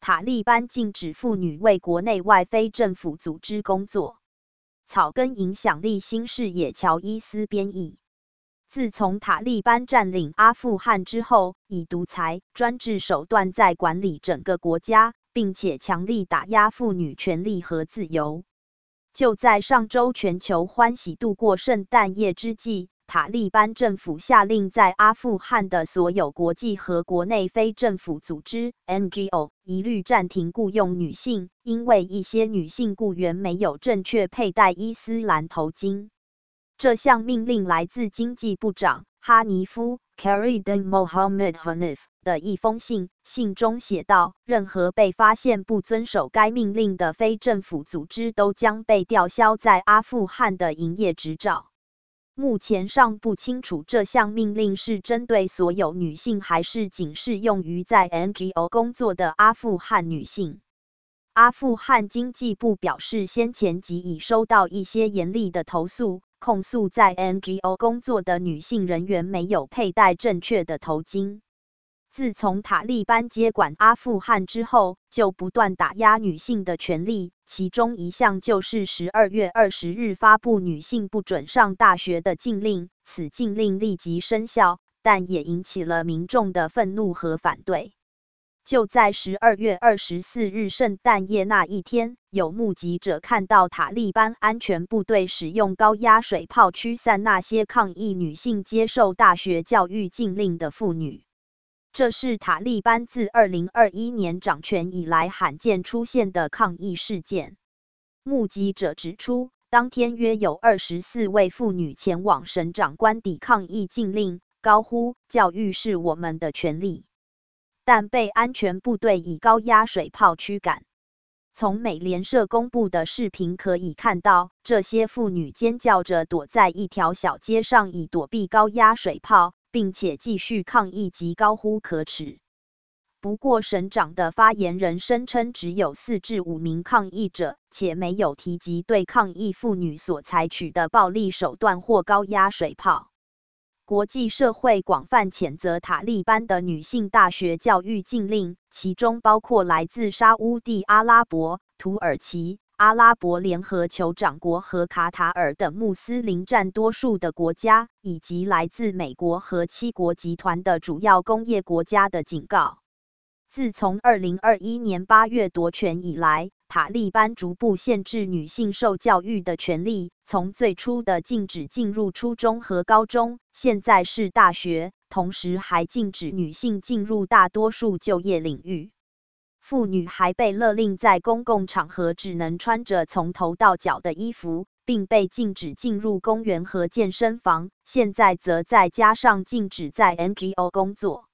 塔利班禁止妇女为国内外非政府组织工作。草根影响力新视野乔伊斯编译。自从塔利班占领阿富汗之后，以独裁专制手段在管理整个国家，并且强力打压妇女权利和自由。就在上周全球欢喜度过圣诞夜之际，塔利班政府下令在阿富汗的所有国际和国内非政府组织 NGO 一律暂停雇用女性，因为一些女性雇员没有正确佩戴伊斯兰头巾。这项命令来自经济部长哈尼夫 Khairudin Mohammed Hanif 的一封信，信中写道：任何被发现不遵守该命令的非政府组织都将被吊销在阿富汗的营业执照。目前尚不清楚这项命令是针对所有女性还是仅适用于在 NGO 工作的阿富汗女性。阿富汗经济部表示，先前即已收到一些严厉的投诉，控诉在 NGO 工作的女性人员没有佩戴正确的头巾。自从塔利班接管阿富汗之后，就不断打压女性的权利，其中一项就是12月20日发布女性不准上大学的禁令。此禁令立即生效，但也引起了民众的愤怒和反对。就在12月24日圣诞夜那一天，有目击者看到塔利班安全部队使用高压水炮驱散那些抗议女性接受大学教育禁令的妇女。这是塔利班自2021年掌权以来罕见出现的抗议事件。目击者指出，当天约有24位妇女前往省长官邸抗议禁令，高呼“教育是我们的权利”，但被安全部队以高压水炮驱赶。从美联社公布的视频可以看到，这些妇女尖叫着躲在一条小街上以躲避高压水炮，并且继续抗议及高呼可耻。不过省长的发言人声称只有4至5名抗议者，且没有提及对抗议妇女所采取的暴力手段或高压水炮。国际社会广泛谴责塔利班的女性大学教育禁令，其中包括来自沙乌地阿拉伯、土耳其、阿拉伯联合酋长国和卡塔尔等穆斯林占多数的国家，以及来自美国和7国集团的主要工业国家的警告。自从2021年8月夺权以来，塔利班逐步限制女性受教育的权利，从最初的禁止进入初中和高中，现在是大学，同时还禁止女性进入大多数就业领域。妇女还被勒令在公共场合只能穿着从头到脚的衣服，并被禁止进入公园和健身房，现在则再加上禁止在 NGO 工作。